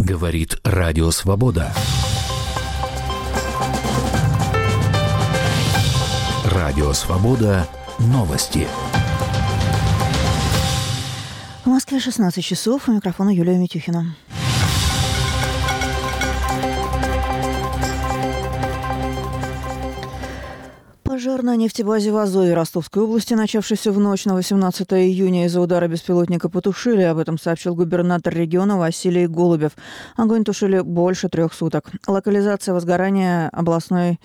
Говорит Радио Свобода. Радио Свобода. Новости. В Москве 16 часов. У микрофона Юлия Митюхина. Пожар на нефтебазе в Азове Ростовской области, начавшийся в ночь на 18 июня из-за удара беспилотника, потушили. Об этом сообщил губернатор региона Василий Голубев. Огонь тушили больше 3 суток. О локализации возгорания областной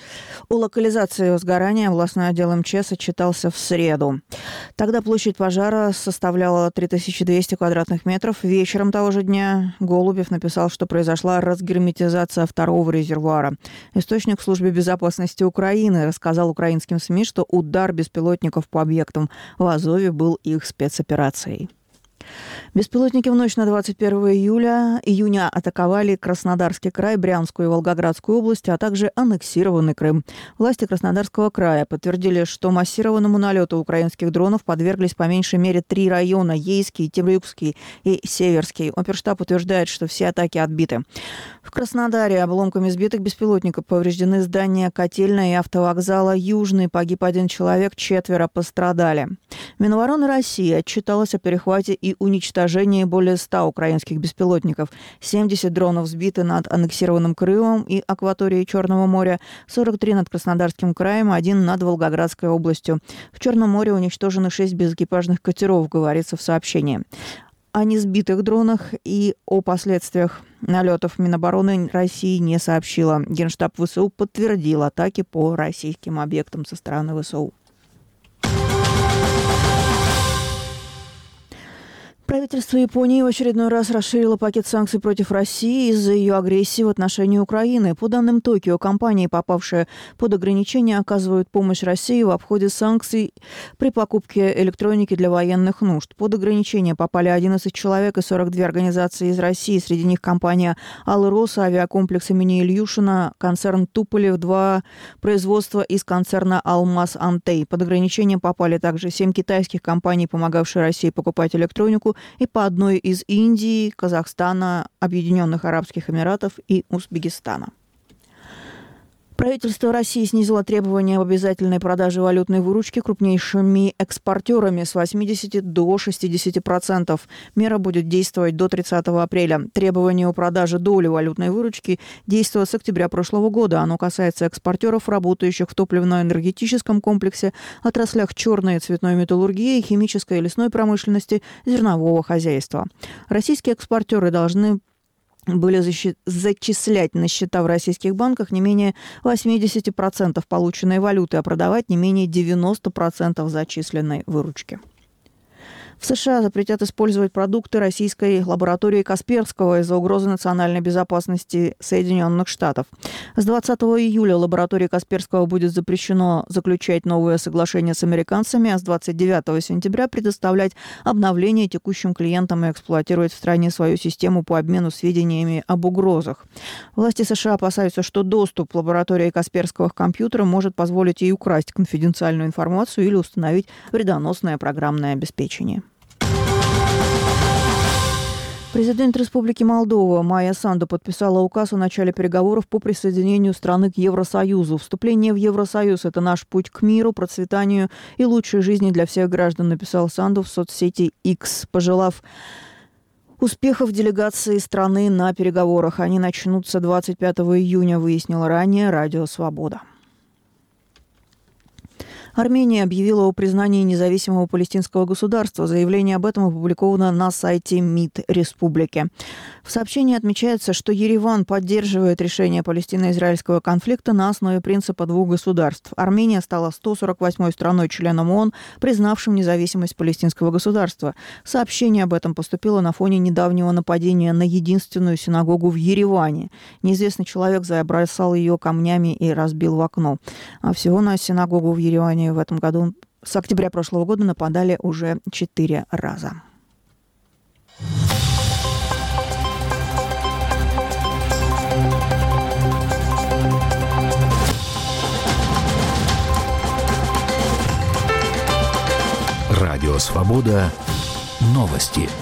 отдел МЧС отчитался в среду. Тогда площадь пожара составляла 3200 квадратных метров. Вечером того же дня Голубев написал, что произошла разгерметизация второго резервуара. Источник в службе безопасности Украины рассказал украинским СМИ, что удар беспилотников по объектам в Азове был их спецоперацией. Беспилотники в ночь на 21 июня атаковали Краснодарский край, Брянскую и Волгоградскую области, а также аннексированный Крым. Власти Краснодарского края подтвердили, что массированному налету украинских дронов подверглись по меньшей мере 3 района – Ейский, Темрюкский и Северский. Оперштаб утверждает, что все атаки отбиты. В Краснодаре обломками сбитых беспилотников повреждены здания котельной и автовокзала Южный. Погиб 1 человек, 4 пострадали. Минобороны России отчиталась о перехвате и уничтожении более 100 украинских беспилотников. 70 дронов сбиты над аннексированным Крымом и акваторией Черного моря, 43 над Краснодарским краем, 1 над Волгоградской областью. В Черном море уничтожены 6 безэкипажных катеров, говорится в сообщении. О несбитых дронах и о последствиях налетов Минобороны России не сообщила. Генштаб ВСУ подтвердил атаки по российским объектам со стороны ВСУ. Правительство Японии в очередной раз расширило пакет санкций против России из-за ее агрессии в отношении Украины. По данным Токио, компании, попавшие под ограничения, оказывают помощь России в обходе санкций при покупке электроники для военных нужд. Под ограничения попали 11 человек и 42 организации из России. Среди них компания «Алрос», авиакомплекс имени Ильюшина, концерн «Туполев», 2 производства из концерна «Алмаз Антей». Под ограничения попали также 7 китайских компаний, помогавшие России покупать электронику, и по одной из Индии, Казахстана, Объединенных Арабских Эмиратов и Узбекистана. Правительство России снизило требования об обязательной продаже валютной выручки крупнейшими экспортерами с 80 до 60%. Мера будет действовать до 30 апреля. Требование о продаже доли валютной выручки действует с октября прошлого года. Оно касается экспортеров, работающих в топливно-энергетическом комплексе, отраслях черной и цветной металлургии, химической и лесной промышленности, зернового хозяйства. Российские экспортеры должны были зачислять на счета в российских банках не менее 80% полученной валюты, а продавать не менее 90% зачисленной выручки. В США запретят использовать продукты российской лаборатории Касперского из-за угрозы национальной безопасности Соединенных Штатов. С 20 июля лаборатории Касперского будет запрещено заключать новые соглашения с американцами, а с 29 сентября предоставлять обновления текущим клиентам и эксплуатировать в стране свою систему по обмену сведениями об угрозах. Власти США опасаются, что доступ лаборатории Касперского к компьютерам может позволить ей украсть конфиденциальную информацию или установить вредоносное программное обеспечение. Президент Республики Молдова Майя Санду подписала указ о начале переговоров по присоединению страны к Евросоюзу. Вступление в Евросоюз – это наш путь к миру, процветанию и лучшей жизни для всех граждан, написал Санду в соцсети X, пожелав успехов делегации страны на переговорах. Они начнутся 25 июня, выяснила ранее Радио Свобода. Армения объявила о признании независимого палестинского государства. Заявление об этом опубликовано на сайте МИД республики. В сообщении отмечается, что Ереван поддерживает решение палестино-израильского конфликта на основе принципа 2 государств. Армения стала 148-й страной-членом ООН, признавшим независимость палестинского государства. Сообщение об этом поступило на фоне недавнего нападения на единственную синагогу в Ереване. Неизвестный человек забросал ее камнями и разбил в окно. А всего на синагогу в Ереване в этом году, с октября прошлого года, нападали уже 4 раза. Радио Свобода. Новости.